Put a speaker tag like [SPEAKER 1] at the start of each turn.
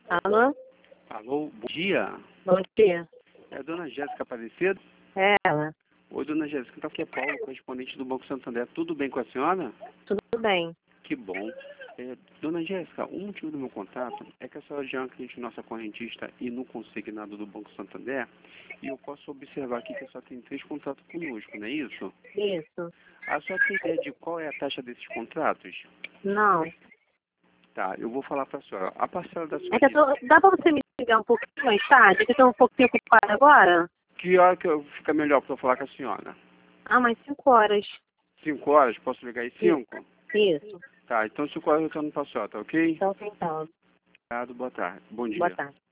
[SPEAKER 1] Alô?
[SPEAKER 2] Alô, bom dia.
[SPEAKER 1] Bom dia.
[SPEAKER 2] É a dona Jéssica Aparecido?
[SPEAKER 1] É ela.
[SPEAKER 2] Oi, dona Jéssica. Então aqui é Paulo, correspondente do Banco Santander. Tudo bem com a senhora?
[SPEAKER 1] Tudo bem?
[SPEAKER 2] Que bom. Dona Jéssica, o motivo do meu contato é que a senhora já é uma cliente nossa correntista e no consignado do Banco Santander, e eu posso observar aqui que a senhora tem 3 contratos conosco, não é isso?
[SPEAKER 1] Isso.
[SPEAKER 2] A senhora tem ideia de qual é a taxa desses contratos?
[SPEAKER 1] Não.
[SPEAKER 2] Tá, eu vou falar para a senhora. A parcela da sua
[SPEAKER 1] É que dá pra você me ligar um pouquinho mais tarde? É que eu tô um pouquinho ocupada agora.
[SPEAKER 2] Que hora que fica melhor para eu falar com a senhora?
[SPEAKER 1] Ah, mais 5 horas.
[SPEAKER 2] 5 horas? Posso ligar às 5?
[SPEAKER 1] Isso.
[SPEAKER 2] Tá, então 5 horas eu estou no para a senhora, tá ok?
[SPEAKER 1] Então, então.
[SPEAKER 2] Obrigado, boa tarde. Bom
[SPEAKER 1] Boa
[SPEAKER 2] dia.
[SPEAKER 1] tarde.